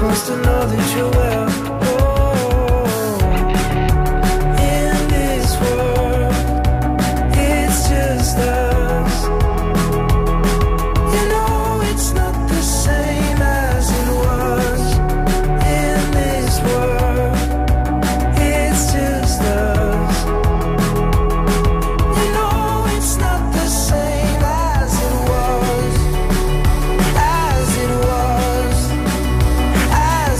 wants to know that you're well. In this world, it's just us. You know it's not the same as it was. In this world, it's just us. You know it's not the same as it was. As it was. As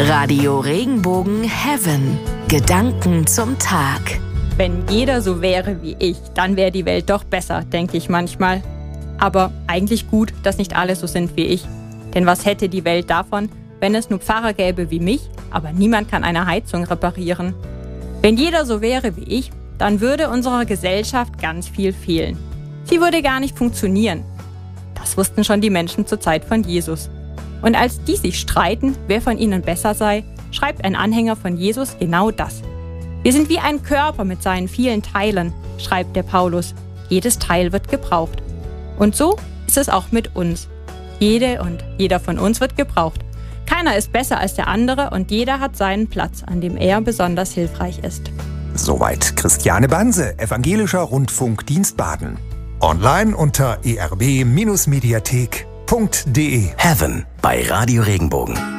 Radio Regenbogen Heaven. Gedanken zum Tag. Wenn jeder so wäre wie ich, dann wäre die Welt doch besser, denke ich manchmal. Aber eigentlich gut, dass nicht alle so sind wie ich. Denn was hätte die Welt davon, wenn es nur Pfarrer gäbe wie mich, aber niemand kann eine Heizung reparieren? Wenn jeder so wäre wie ich, dann würde unserer Gesellschaft ganz viel fehlen. Sie würde gar nicht funktionieren. Das wussten schon die Menschen zur Zeit von Jesus. Und als die sich streiten, wer von ihnen besser sei, schreibt ein Anhänger von Jesus genau das. Wir sind wie ein Körper mit seinen vielen Teilen, schreibt der Paulus. Jedes Teil wird gebraucht. Und so ist es auch mit uns. Jede und jeder von uns wird gebraucht. Keiner ist besser als der andere und jeder hat seinen Platz, an dem er besonders hilfreich ist. Soweit Christiane Banse, Evangelischer Rundfunkdienst Baden. Online unter erb-mediathek.de. Heaven bei Radio Regenbogen. 1,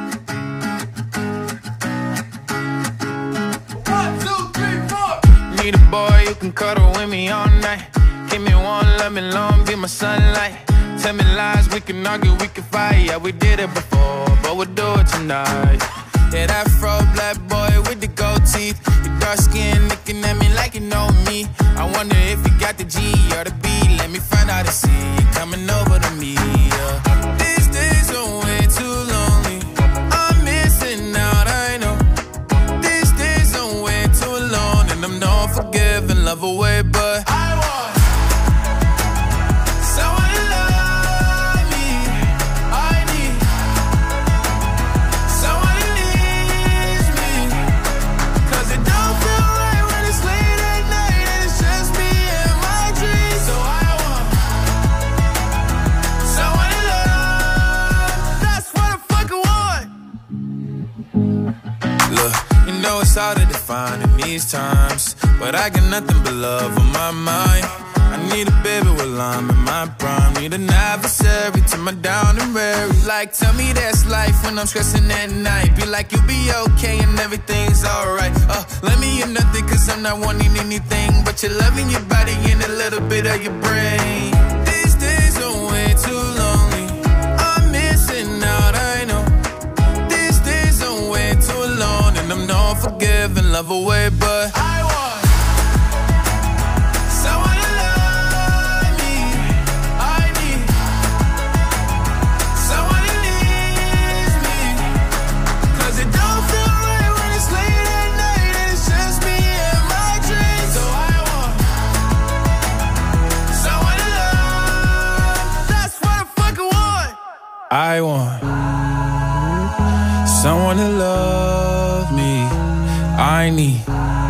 2, 3, 4. Need a boy who can cuddle with me all night. Give me one, let me long, be my sunlight. Tell me lies, we can argue, we can fight. Yeah, we did it before, but we'll do it tonight. Yeah, that fro black boy with the gold teeth. Your dark skin looking at me like you know me. I wonder if you got the G or the B. Let me find out and see you coming over to me. Yeah. These days are way too lonely. I'm missing out, I know. These days are way too alone, and I'm not forgiving, love away, but I want someone to love me. I need someone who needs me. 'Cause it don't feel right when it's late at night and it's just me and my dreams. So I want someone to love. That's what I fucking want. Look, you know it's hard to define in these times, but I got nothing but love on my mind. I need a baby while I'm in my prime. Need an adversary to my down and weary. Like, tell me that's life when I'm stressing at night. Be like, you'll be okay and everything's alright. Let me hear nothing 'cause I'm not wanting anything but your love in your body and a little bit of your brain. These days are way too lonely. I'm missing out, I know. These days are way too alone, and I'm not forgiving, love away, but I want someone to love me. I need someone who needs me. 'Cause it don't feel right when it's late at night and it's just me and my dreams. So I want someone to love. That's what I fucking want. I want someone to love me. I need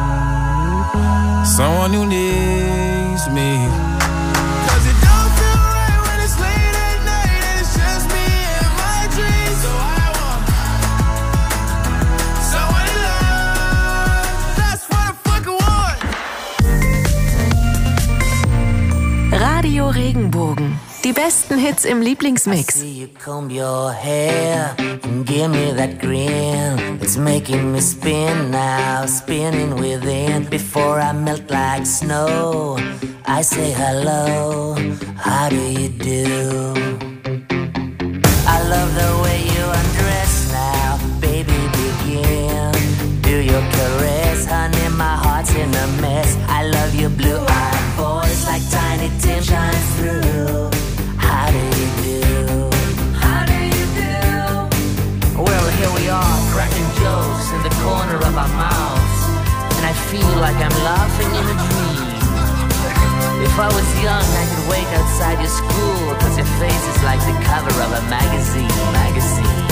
someone who needs me. 'Cause it don't feel right when it's late at night and it's just me and my dreams. So I want someone to love. That's what I fucking want. Radio Regenbogen. Die besten Hits im Lieblingsmix. See you comb your hair and give me that grin. It's making me spin now, spinning within. Before I melt like snow, I say hello, how do you do? I love the way you undress now, baby begin. Do your caress, honey, my heart's in a mess. I love your blue-eyed voice like Tiny Tim shines through. How do you do? How do you do? Well, here we are, cracking jokes in the corner of our mouths, and I feel like I'm laughing in a dream. If I was young, I could wait outside your school, 'cause your face is like the cover of a magazine.